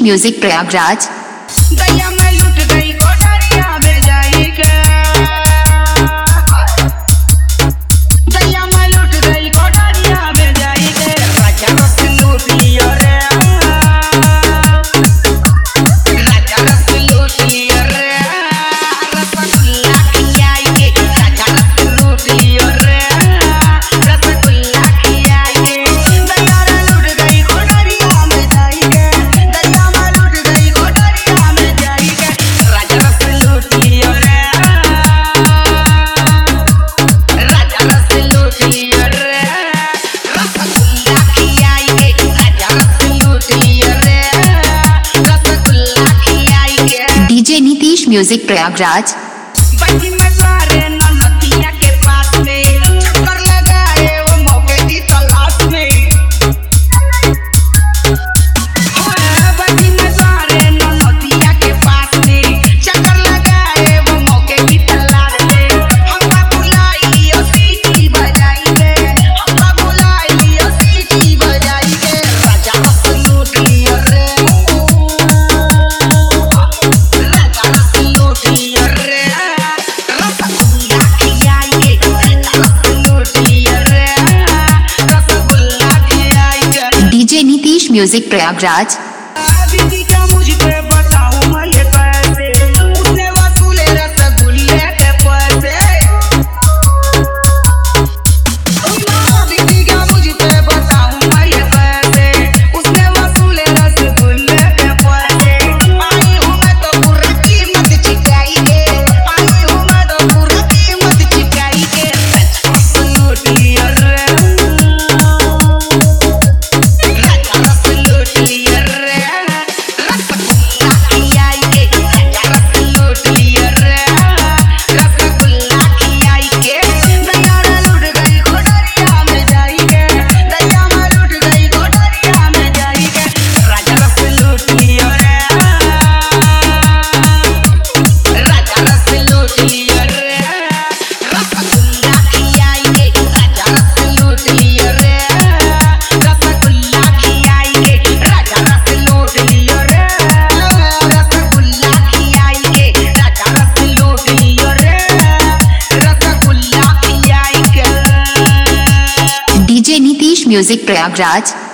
Music Prayagraj. दैया में लुट गई कोठरिया में जाई के, दैया में लुट गई कोठरिया में जाई के, राजा रस लूट लियो रे, राजा रस लूट लियो रे, रसगुल्ला खियाई के, राजा रस लूट लियो रे, रसगुल्ला खियाई के, दैया में लुट गई कोठरिया में जाई के, दैया में लुट गई कोठरिया में जाई के, राजा रस लूट लियो रे, राजा रस लूट लियो रे, रसगुल्ला खियाई के, राजा रस लूट लियो रे, रसगुल्ला खियाई के। DJ Nitish music Prayagraj. बची में सारे ननतिया के पास में चक्कर लगाए वो मौके की तलाश में, बची में सारे ननतिया के पास में चक्कर लगाए वो मौके की तलाश में, हमका बुलाइयो सीटी बजाई के, हमका बुलाइयो सीटी बजाई के, राजा रस लूट लियो रे, राजा रस लूट लियो रे, रसगुल्ला खियाई के, राजा रस लूट लियो रे, रसगुल्ला खियाई के। DJ Nitish music Prayagraj. बीती का मुझ पे बताऊं मैं ये कैसे, उसने वसूले रसगुल्ले के पैसे, बीती का मुझ पे बताऊं मैं ये कैसे, उसने वसूले रसगुल्ले के पैसे, आई हूँ मैं तो पूरा कीमत चुकाई के, आई हूँ मैं तो पूरा कीमत चुकाई के, रस लूट लियो रे, राजा रस लूट लियो रे, रसगुल्ला खियाई के, राजा रस लूट लियो रे, रसगुल्ला खियाई के, दैया में लुट गई कोठरिया में जाई के, दैया में लुट गई कोठरिया में जाई के, राजा रस लूट लियो रे, राजा रस लूट लियो रे, रसगुल्ला खियाई के, राजा रस लूट लियो रे, रसगुल्ला खियाई के, राजा रस लूट लियो रे, रसगुल्ला खियाई के, राजा रस लूट लियो रे, रसगुल्ला खियाई के। DJ Nitish music Prayagraj.